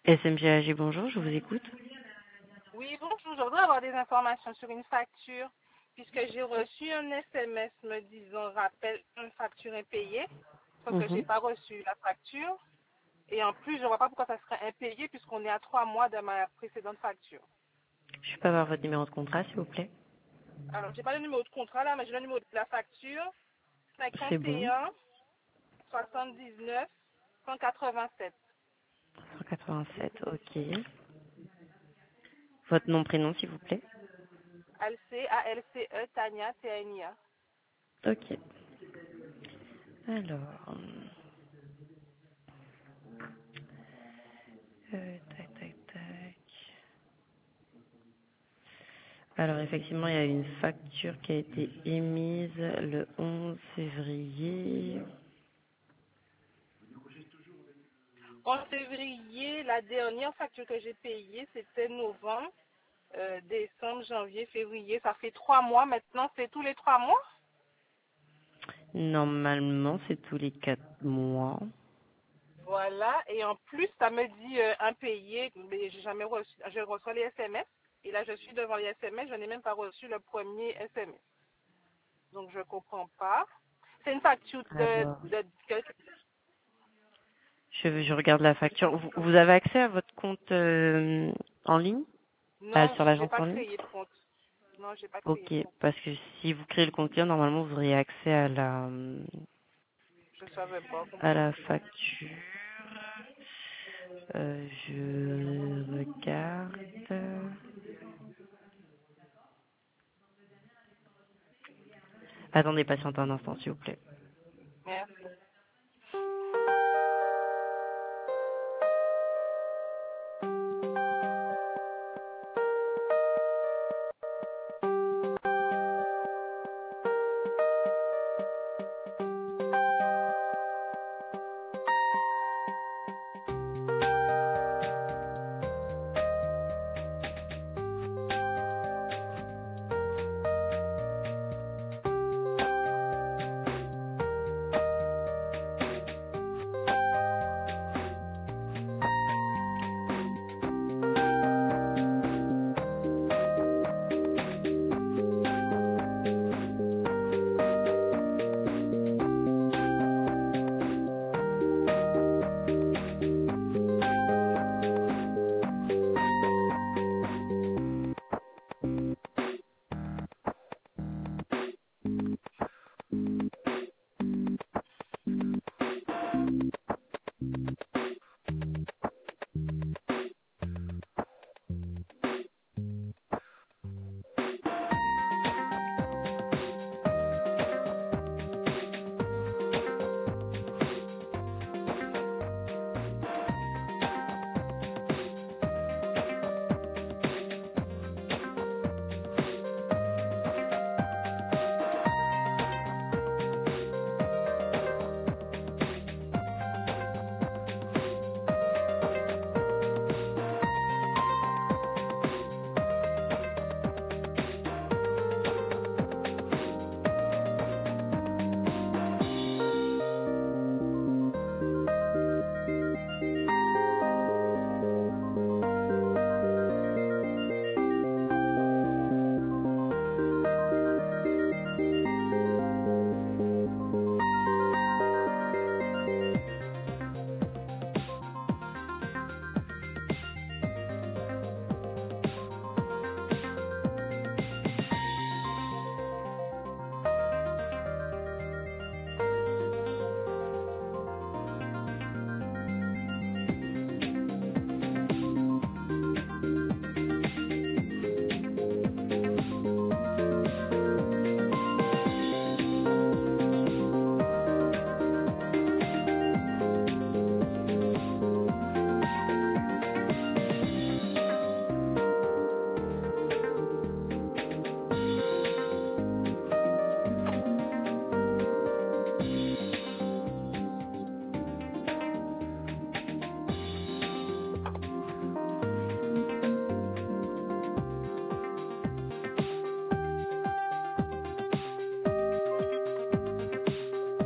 SMGAG, bonjour, je vous écoute. Oui, bonjour. Je voudrais avoir des informations sur une facture, puisque j'ai reçu un SMS me disant rappel, une facture impayée, sauf que je n'ai pas reçu la facture. Et en plus, je ne vois pas pourquoi ça serait impayé, puisqu'on est à 3 mois de ma précédente facture. Je peux avoir votre numéro de contrat, s'il vous plaît? Alors, je n'ai pas le numéro de contrat là, mais j'ai le numéro de la facture. C'est bon. 51 79 187. 187, ok. Votre nom, prénom, s'il vous plaît? ALCE, Tania, TANIA. Ok. Alors... tac, tac, tac. Alors, effectivement, il y a une facture qui a été émise le 11 février. En février, la dernière facture que j'ai payée, c'était novembre. Décembre, janvier, février, ça fait 3 mois. Maintenant, c'est tous les 3 mois. Normalement, c'est tous les 4 mois. Voilà. Et en plus, ça me dit impayé, mais j'ai jamais reçu. Je reçois les SMS. Et là, je suis devant les SMS. Je n'ai même pas reçu le premier SMS. Donc, je comprends pas. C'est une facture Alors, de je regarde la facture. Vous avez accès à votre compte en ligne? Non, Sur j'ai l'agence pas en ligne? créé de compte. Non, j'ai pas créé Ok, de compte. parce que si vous créez le compte client, normalement, vous aurez accès Je savais pas. à la facture. Je regarde. Attendez, patiente un instant, s'il vous plaît. Merci.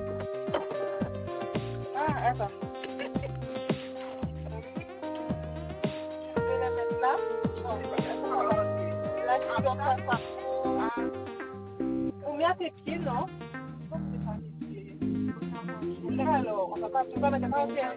Ah, attends. donc ça sera combien tes pieds, non? Là, alors, on va pas mettre à 41.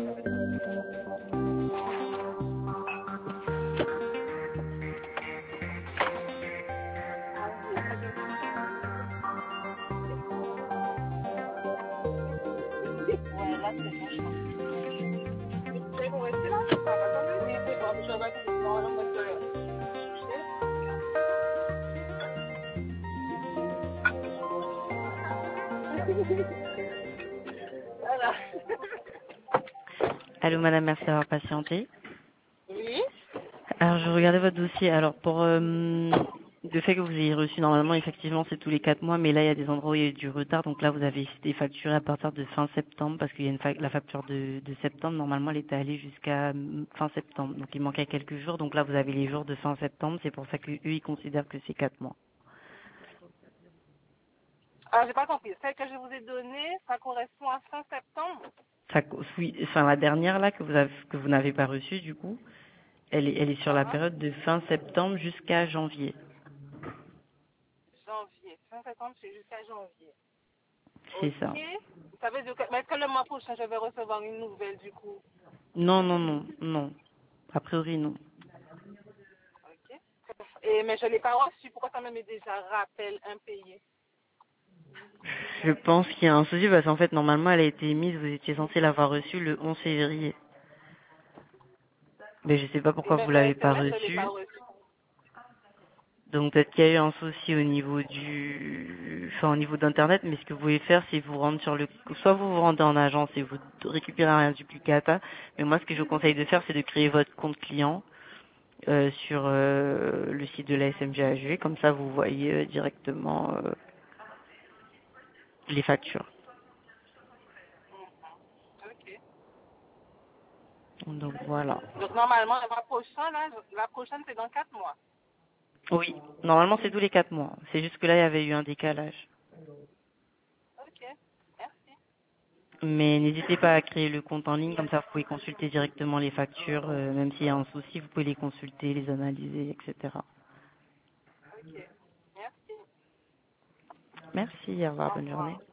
Ouais, là, c'est bon, je pense. C'est bon, c'est là. Ah, bah, attendez, c'est bon, je vais mettre dans le mode Voilà. Allô madame, merci d'avoir patienté. Oui. Alors je regardais votre dossier. Alors pour le fait que vous ayez reçu, normalement effectivement c'est tous les 4 mois, mais là il y a des endroits où il y a eu du retard. Donc là vous avez été facturé à partir de fin septembre parce qu'il y a la facture de septembre. Normalement elle était allée jusqu'à fin septembre. Donc il manquait quelques jours. Donc là vous avez les jours de fin septembre. C'est pour ça qu'eux ils considèrent que c'est 4 mois. Ah, j'ai pas compris. Celle que je vous ai donnée, ça correspond à fin septembre. Ça, oui, enfin la dernière là que vous n'avez pas reçue du coup, elle est sur la Uh-huh. période de fin septembre jusqu'à janvier. Janvier. Fin septembre, c'est jusqu'à janvier. C'est ça. Ok. Ça veut dire que, mais est-ce que le mois prochain, je vais recevoir une nouvelle du coup? Non, non, non, non. A priori, non. Ok. Et, mais je l'ai pas reçu. Pourquoi ça me met déjà rappel impayé? Je pense qu'il y a un souci parce qu'en fait, normalement, elle a été émise, vous étiez censé l'avoir reçue le 11 février. Mais je sais pas Et pourquoi même vous le l'avez pas SMS, je l'ai pas reçue. reçu. Donc peut-être qu'il y a eu un souci au niveau au niveau d'internet, mais ce que vous pouvez faire, c'est vous rendre sur soit vous vous rendez en agence et vous récupérez un duplicata, mais moi ce que je vous conseille de faire, c'est de créer votre compte client sur le site de la SMGAG, comme ça vous voyez directement les factures. Ok. Donc voilà. Donc normalement, la prochaine, c'est dans 4 mois. Oui, normalement c'est tous les 4 mois. C'est juste que là il y avait eu un décalage. Ok. Merci. Mais n'hésitez pas à créer le compte en ligne, comme ça vous pouvez consulter directement les factures, même s'il y a un souci, vous pouvez les consulter, les analyser, etc. Ok. Merci. Merci, au revoir, Au bonne journée. revoir.